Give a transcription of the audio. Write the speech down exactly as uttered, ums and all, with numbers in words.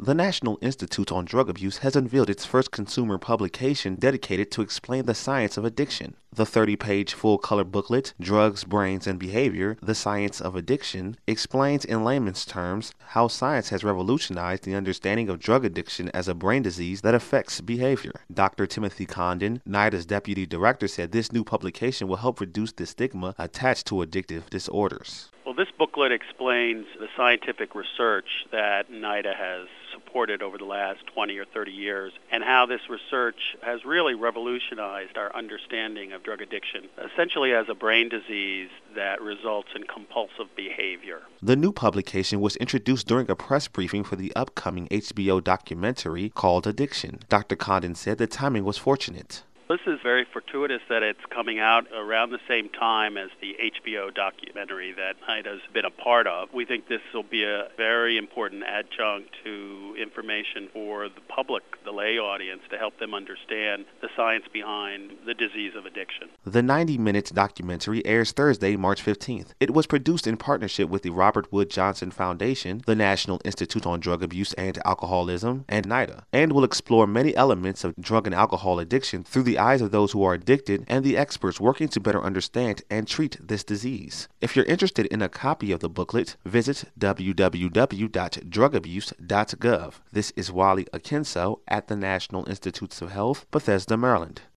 The National Institute on Drug Abuse has unveiled its first consumer publication dedicated to explain the science of addiction. The thirty-page full-color booklet, Drugs, Brains, and Behavior: The Science of Addiction, explains in layman's terms how science has revolutionized the understanding of drug addiction as a brain disease that affects behavior. Doctor Timothy Condon, NIDA's deputy director, said this new publication will help reduce the stigma attached to addictive disorders. Well, this booklet explains the scientific research that NIDA has supported over the last twenty or thirty years and how this research has really revolutionized our understanding of drug addiction, essentially as a brain disease that results in compulsive behavior. The new publication was introduced during a press briefing for the upcoming H B O documentary called Addiction. Doctor Condon said the timing was fortunate. This is very fortuitous that it's coming out around the same time as the H B O documentary that NIDA's been a part of. We think this will be a very important adjunct to information for the public, the lay audience, to help them understand the science behind the disease of addiction. The ninety-minute documentary airs Thursday, March fifteenth. It was produced in partnership with the Robert Wood Johnson Foundation, the National Institute on Drug Abuse and Alcoholism, and NIDA, and will explore many elements of drug and alcohol addiction through the eyes of those who are addicted and the experts working to better understand and treat this disease. If you're interested in a copy of the booklet, visit w w w dot drug abuse dot gov. This is Wally Akinso at the National Institutes of Health, Bethesda, Maryland.